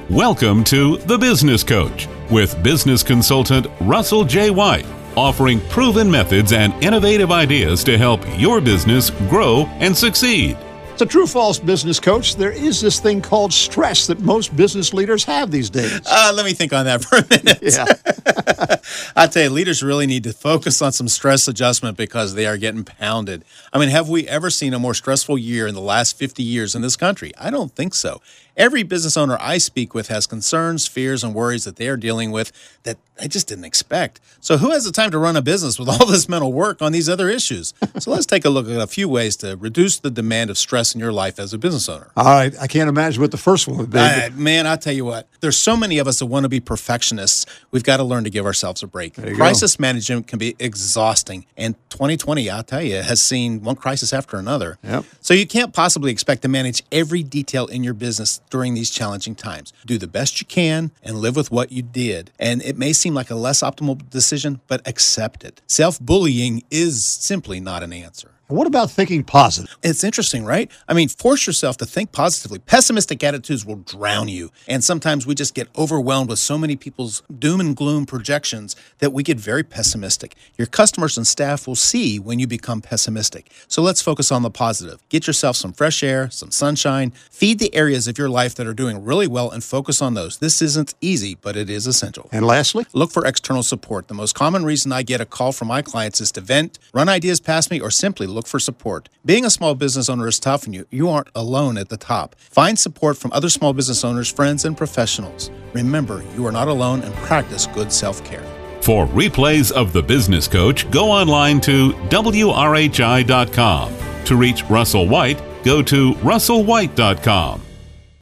Welcome to The Business Coach with business consultant Russell J. White, offering proven methods and innovative ideas to help your business grow and succeed. It's a true-false business coach. There is this thing called stress that most business leaders have these days. Let me think on that for a minute. Yeah. I tell you, leaders really need to focus on some stress adjustment because they are getting pounded. I mean, have we ever seen a more stressful year in the last 50 years in this country? I don't think so. Every business owner I speak with has concerns, fears, and worries that they are dealing with that I just didn't expect. So who has the time to run a business with all this mental work on these other issues? So let's take a look at a few ways to reduce the demand of stress in your life as a business owner. All right. I can't imagine what the first one would be. Man, I tell you what, there's so many of us that want to be perfectionists. We've got to learn to give ourselves a break. Crisis management can be exhausting. And 2020, I'll tell you, has seen one crisis after another. Yep. So you can't possibly expect to manage every detail in your business during these challenging times. Do the best you can and live with what you did. And it may seem like a less optimal decision, but accept it. Self-bullying is simply not an answer. What about thinking positive? It's interesting, right? I mean, force yourself to think positively. Pessimistic attitudes will drown you. And sometimes we just get overwhelmed with so many people's doom and gloom projections that we get very pessimistic. Your customers and staff will see when you become pessimistic. So let's focus on the positive. Get yourself some fresh air, some sunshine. Feed the areas of your life that are doing really well and focus on those. This isn't easy, but it is essential. And lastly? Look for external support. The most common reason I get a call from my clients is to vent, run ideas past me, or simply look for support. Being a small business owner is tough, and you aren't alone at the top. Find support from other small business owners, friends, and professionals. Remember, you are not alone, and practice good self-care. For replays of The Business Coach, go online to WRHI.com. To reach Russell White, go to russellwhite.com.